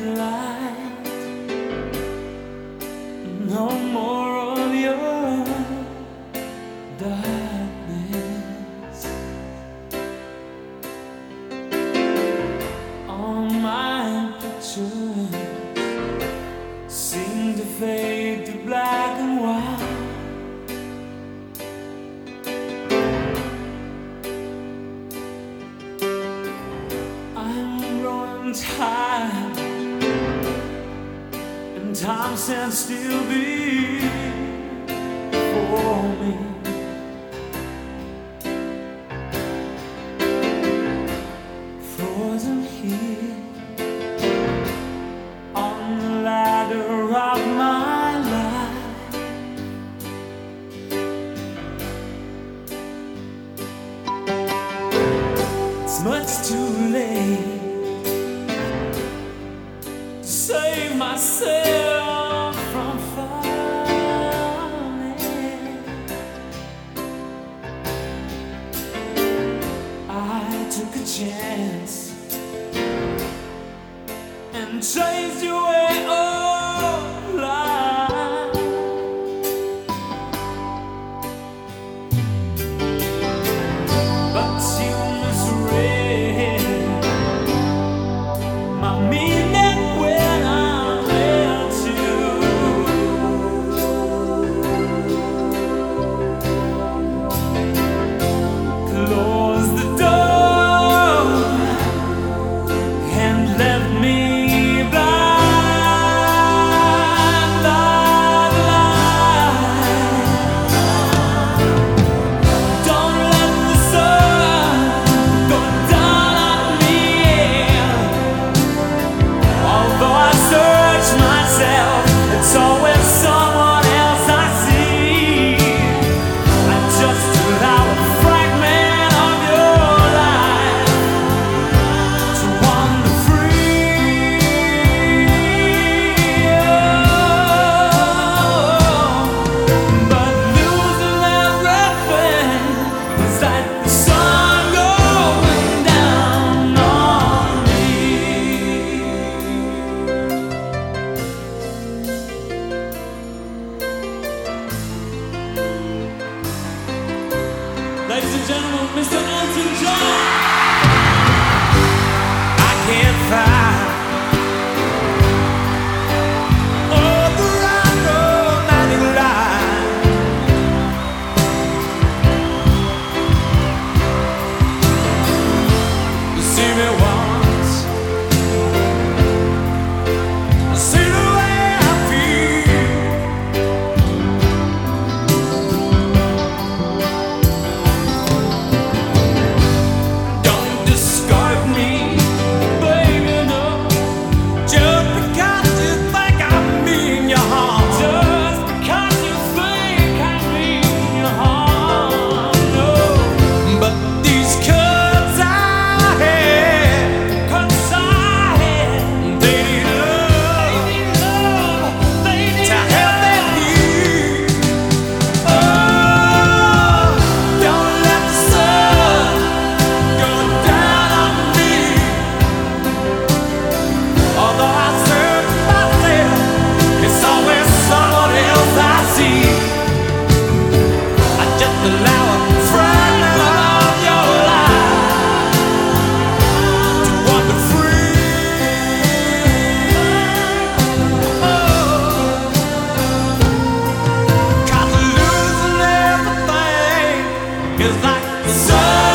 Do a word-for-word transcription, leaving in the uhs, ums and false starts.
light. No more of your darkness. All my pictures seem to fade to black and white. I'm growing tired, and time stands still before me. Frozen here on the ladder of my life. It's much too late to save myself from falling. I took a chance and chased you away all life. But you misread my meaning when I met you. Close the door and left me blind by light. Don't let the sun go down on me. Although I search myself, it's always someone else I see. I just allow a fragment of your life to wander free. But losing everything was like the sun going down on me. Ladies and gentlemen, Mister Elton John. I can't find all the right romantic line. You see me once, I see the way I feel. Don't discard me, baby, no. Just because you think I mean you harm. Just because you think I mean you harm, no. But these cuts I had, cuts I had, they need love, they need love, they need to help them heal. Oh, don't let the sun go down on me. Although I search myself, it's always someone else I see. I just allow a fragment of your life to wander free. Cause losing everything is like the sun